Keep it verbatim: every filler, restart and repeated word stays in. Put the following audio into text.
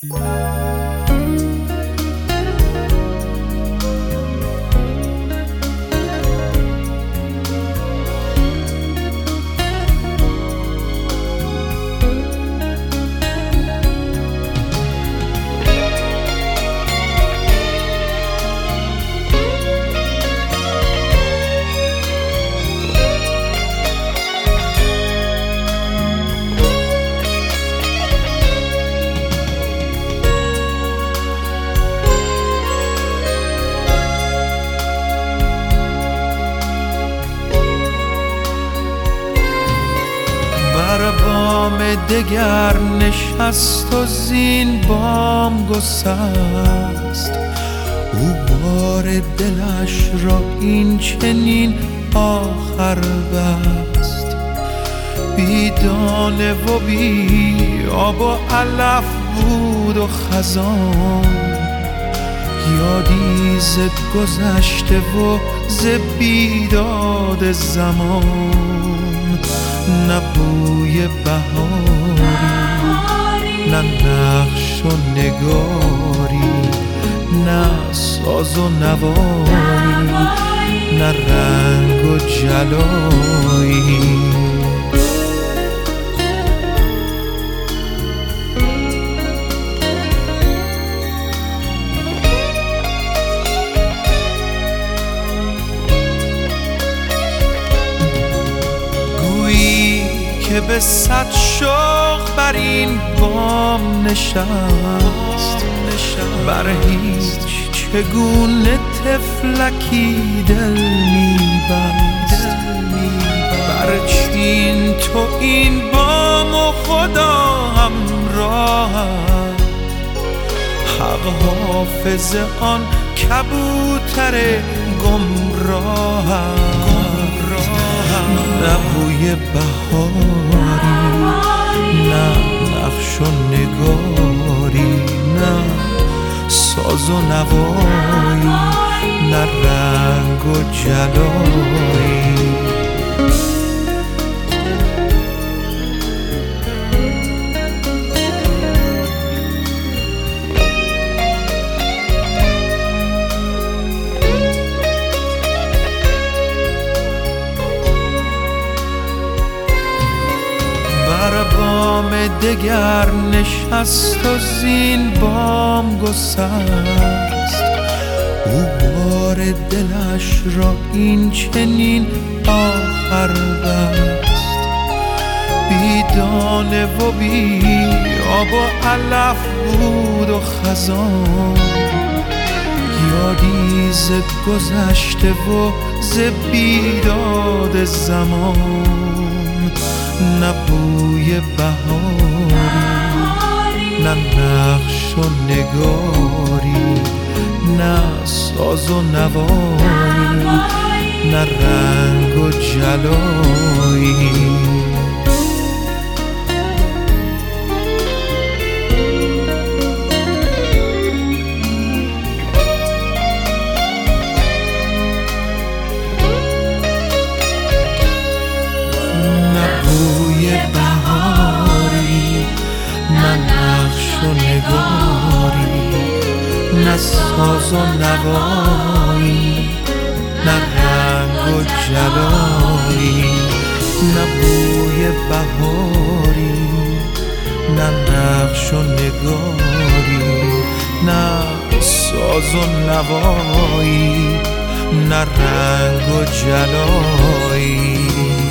بر بام دگر نشست و زین بام گسست، او بار دلش را این چنین آخر بست. بی دانه و بی آب و علف بود و خزان، یادی ز گذشته و ز بیداد زمان. نه بوی بهاری، نه نقش و نگاری، نه ساز و نوایی، نه رنگ و جلایی. که به صد شوق بر این بام نشست، بر هیچ چگونه طفلکی دل می‌بست. بر چین تو این بام و خدا همراهت، حق حافظ آن کبوتر گمراهت. نه بوی بهاری، نه نقش و نگاری، نه ساز و نوایی، نه رنگ و جلایی. بر بام دگر نشست و زین بام گسست، او بار دلش را این چنین آخر بست. بی دانه و بی آب و علف بود و خزان، یادی ز گذشته و ز بیداد زمان. نه بوی بهاری، نه نقش و نگاری، نه ساز و نوایی، نه رنگ و جلایی. بوی بهاری، نه نقش و نگاری، نه ساز و نوایی، نه رنگ و جلایی. نه بوی بهاری، نه نقش و نگاری، نه ساز و نوایی، نه رنگ و جلایی.